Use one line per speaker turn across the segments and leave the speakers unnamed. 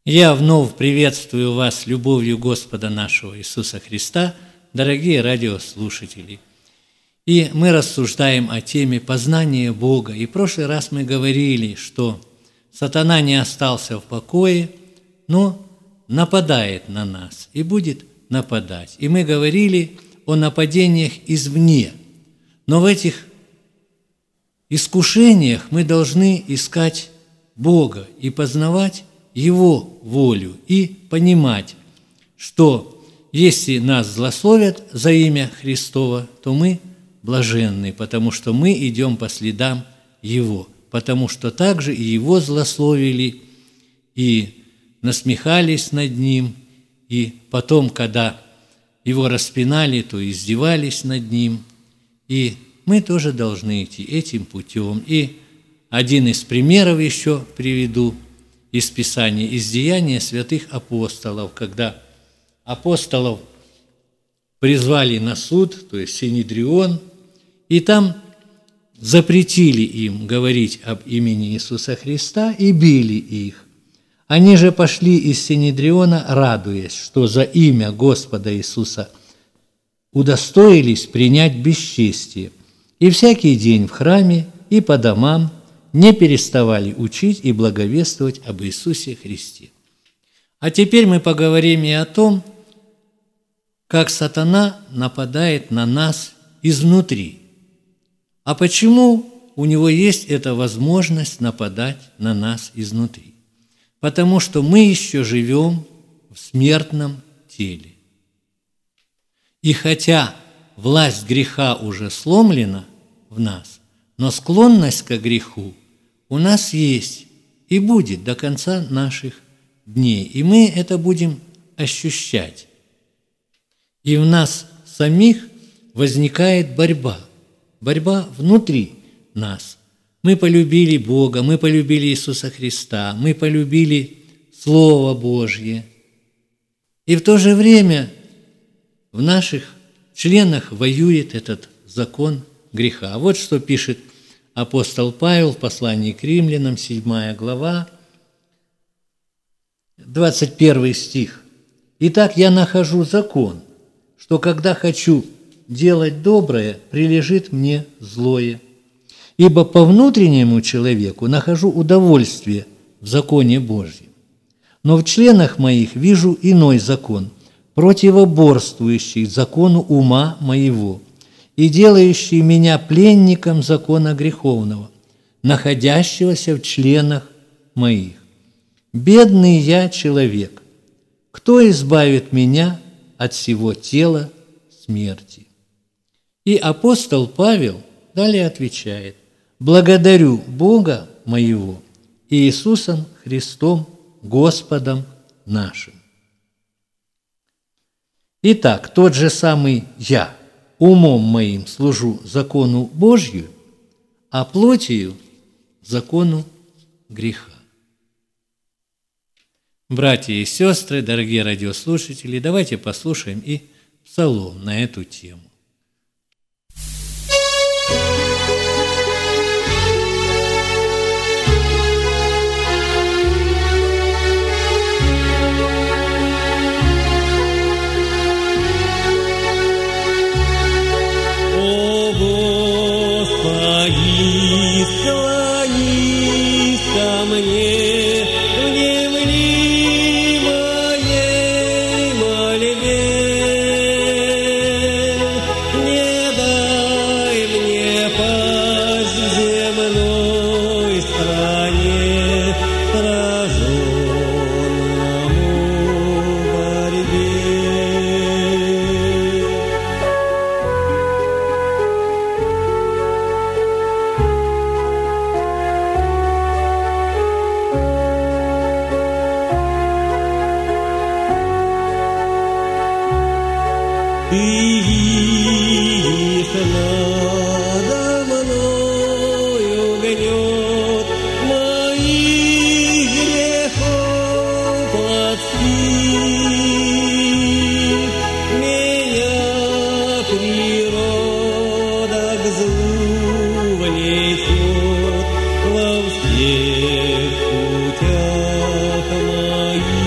Я вновь приветствую вас любовью Господа нашего Иисуса Христа, дорогие радиослушатели. И мы рассуждаем о теме познания Бога. И в прошлый раз мы говорили, что сатана не остался в покое, но нападает на нас и будет нападать. И мы говорили о нападениях извне. Но в этих искушениях мы должны искать Бога и познавать Его волю и понимать, что если нас злословят за имя Христово, то мы блаженны, потому что мы идем по следам Его, потому что также и Его злословили, и насмехались над Ним, и потом, когда Его распинали, то издевались над Ним, и мы тоже должны идти этим путем. И один из примеров еще приведу из Писания, из Деяния святых апостолов, когда апостолов призвали на суд, то есть Синедрион, и там запретили им говорить об имени Иисуса Христа и били их. Они же пошли из Синедриона, радуясь, что за имя Господа Иисуса удостоились принять бесчестие, и всякий день в храме и по домам не переставали учить и благовествовать об Иисусе Христе. А теперь мы поговорим и о том, как сатана нападает на нас изнутри. А почему у него есть эта возможность нападать на нас изнутри? Потому что мы еще живем в смертном теле. И хотя власть греха уже сломлена в нас, но склонность к греху у нас есть и будет до конца наших дней. И мы это будем ощущать. И в нас самих возникает борьба. Борьба внутри нас. Мы полюбили Бога, мы полюбили Иисуса Христа, мы полюбили Слово Божье. И в то же время в наших членах воюет этот закон греха. Вот что пишет апостол Павел в послании к римлянам, 7 глава, 21 стих. «Итак, я нахожу закон, что когда хочу делать доброе, прилежит мне злое. Ибо по внутреннему человеку нахожу удовольствие в законе Божьем. Но в членах моих вижу иной закон, противоборствующий закону ума моего и делающий меня пленником закона греховного, находящегося в членах моих. Бедный я человек, кто избавит меня от всего тела смерти?» И апостол Павел далее отвечает: «Благодарю Бога моего и Иисусом Христом, Господом нашим». Итак, тот же самый я умом моим служу закону Божью, а плотью закону греха. Братья и сестры, дорогие радиослушатели, давайте послушаем и псалом на эту тему.
Склонись ко мне в немлимой мольбе, не дай мне пасть в земной стране, сраженному борьбе. Ты видишь надо мною гнет моих грехов плотских. Меня природа к злу влечет во всех путях моих.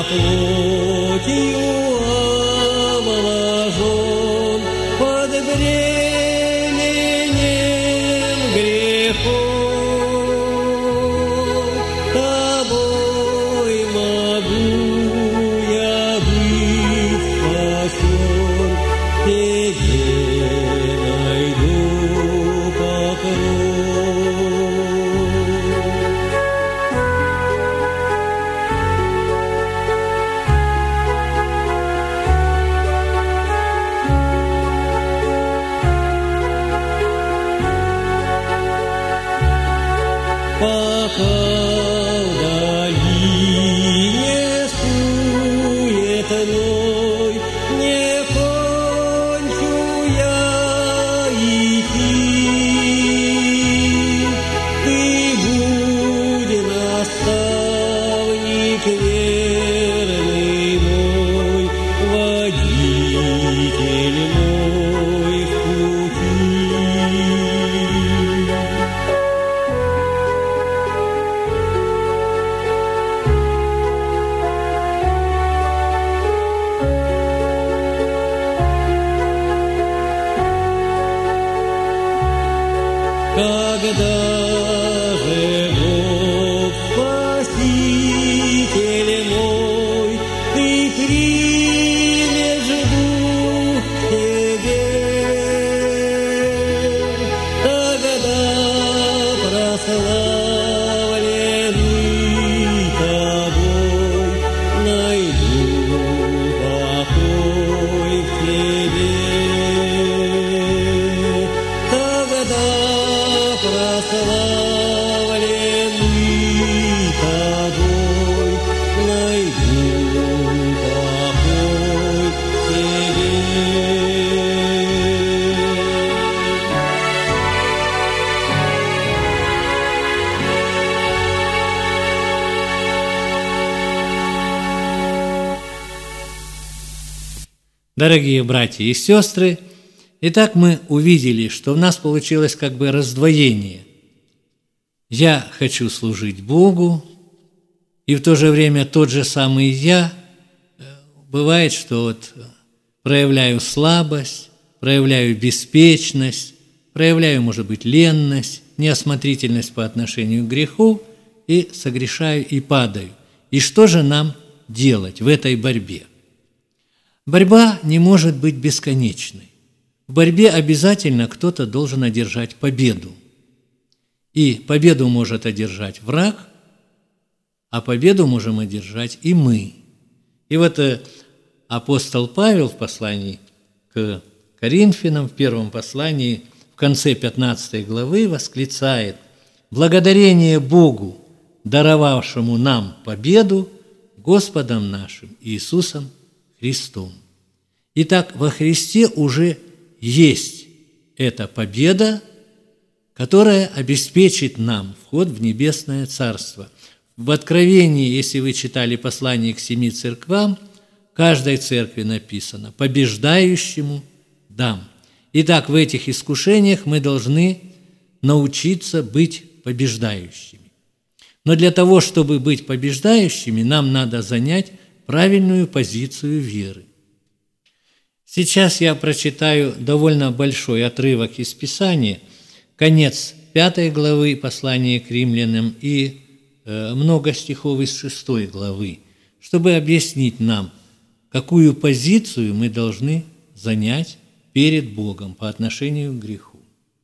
плотью омоложен, под бременем грехов. Тобой могу я быть спасен, тебе найду покров. Пока в долине суетной не кончу я идти, ты будь наставник верный мой, водитель мой в пути. Когда же Бог Спаситель мой, ты примешь дух к тебе, тогда прославленный тобой найду покой в тебе. Тогда прославленный тобой найду покой в тебе.
Дорогие братья и сестры, итак, мы увидели, что у нас получилось как бы раздвоение. Я хочу служить Богу, и в то же время тот же самый я, бывает, что вот проявляю слабость, проявляю беспечность, проявляю, может быть, ленность, неосмотрительность по отношению к греху, и согрешаю и падаю. И что же нам делать в этой борьбе? Борьба не может быть бесконечной. В борьбе обязательно кто-то должен одержать победу. И победу может одержать враг, а победу можем одержать и мы. И вот апостол Павел в послании к Коринфянам, в первом послании, в конце 15 главы восклицает: «Благодарение Богу, даровавшему нам победу Господом нашим Иисусом Христом». Итак, во Христе уже есть эта победа, которая обеспечит нам вход в небесное Царство. В Откровении, если вы читали послание к 7 церквам, в каждой церкви написано: «Побеждающему дам». Итак, в этих искушениях мы должны научиться быть побеждающими. Но для того, чтобы быть побеждающими, нам надо занять правильную позицию веры. Сейчас я прочитаю довольно большой отрывок из Писания, конец 5 главы послания к римлянам и много стихов из 6 главы, чтобы объяснить нам, какую позицию мы должны занять перед Богом по отношению к греху.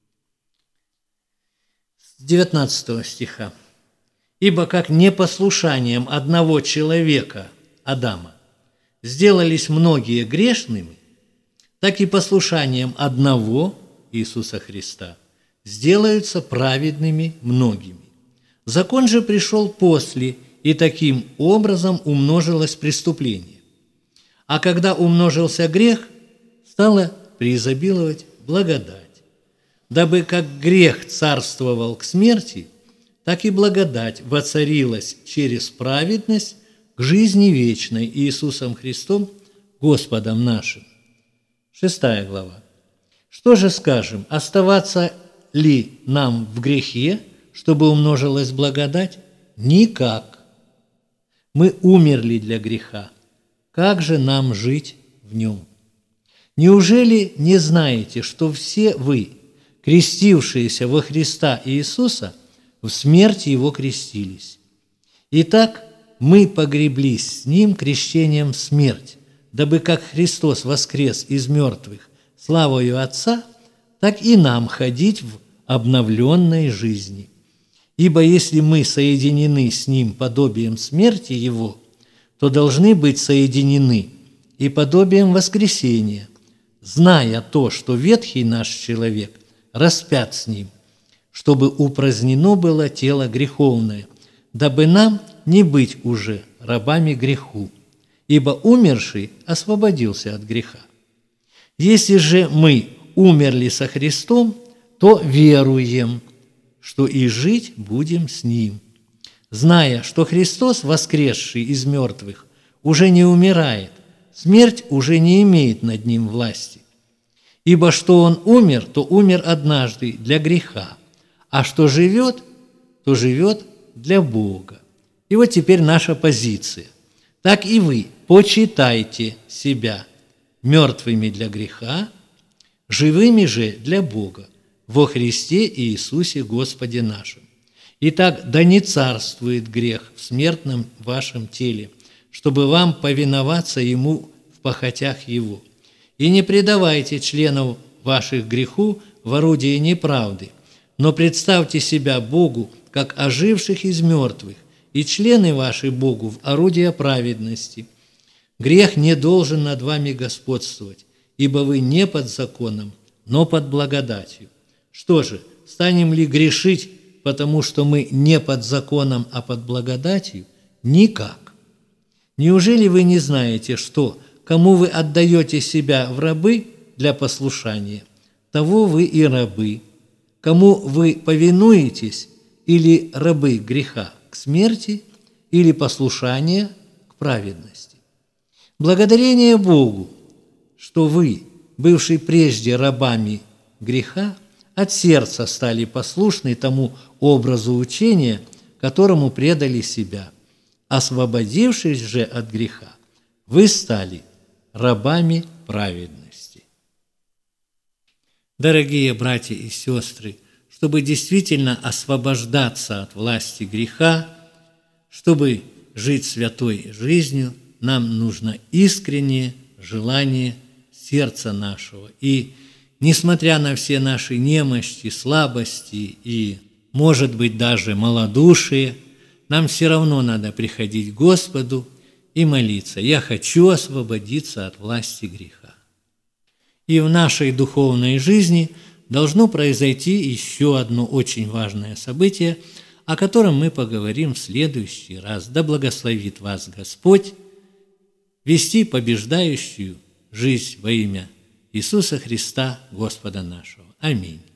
С 19 стиха. «Ибо как непослушанием одного человека, Адама, сделались многие грешными, так и послушанием одного, Иисуса Христа, сделаются праведными многими. Закон же пришел после, и таким образом умножилось преступление. А когда умножился грех, стала преизобиловать благодать, дабы как грех царствовал к смерти, так и благодать воцарилась через праведность к жизни вечной Иисусом Христом, Господом нашим». 6 глава. «Что же скажем, оставаться ли нам в грехе, чтобы умножилась благодать? Никак. мы умерли для греха. Как же нам жить в нем? Неужели не знаете, что все вы, крестившиеся во Христа Иисуса, в смерти Его крестились? Итак, мы погреблись с Ним крещением в смерть, дабы как Христос воскрес из мертвых славою Отца, так и нам ходить в обновленной жизни. Ибо если мы соединены с Ним подобием смерти Его, то должны быть соединены и подобием воскресения, зная то, что ветхий наш человек распят с Ним, чтобы упразднено было тело греховное, дабы нам не быть уже рабами греху, ибо умерший освободился от греха. Если же мы умерли со Христом, то веруем, что и жить будем с Ним, зная, что Христос, воскресший из мертвых, уже не умирает, смерть уже не имеет над Ним власти. Ибо что Он умер, то умер однажды для греха, а что живет, то живет для Бога. И вот теперь наша позиция. Так и вы почитайте себя мертвыми для греха, живыми же для Бога во Христе Иисусе Господе нашим. Итак, да не царствует грех в смертном вашем теле, чтобы вам повиноваться Ему в похотях Его. И не предавайте членов ваших греху в орудие неправды, но представьте себя Богу, как оживших из мертвых, и члены ваши Богу в орудие праведности. Грех не должен над вами господствовать, ибо вы не под законом, но под благодатью. Что же, станем ли грешить, потому что мы не под законом, а под благодатью? Никак. Неужели вы не знаете, что, кому вы отдаете себя в рабы для послушания, того вы и рабы, кому вы повинуетесь, или рабы греха к смерти, или послушания к праведности. Благодарение Богу, что вы, бывшие прежде рабами греха, от сердца стали послушны тому образу учения, которому предали себя. Освободившись же от греха, вы стали рабами праведности. Дорогие братья и сестры, чтобы действительно освобождаться от власти греха, чтобы жить святой жизнью, нам нужно искреннее желание сердца нашего. И несмотря на все наши немощи, слабости и, может быть, даже малодушие, нам все равно надо приходить к Господу и молиться: «Я хочу освободиться от власти греха». И в нашей духовной жизни должно произойти еще одно очень важное событие, о котором мы поговорим в следующий раз. Да благословит вас Господь вести побеждающую жизнь во имя Иисуса Христа, Господа нашего. Аминь.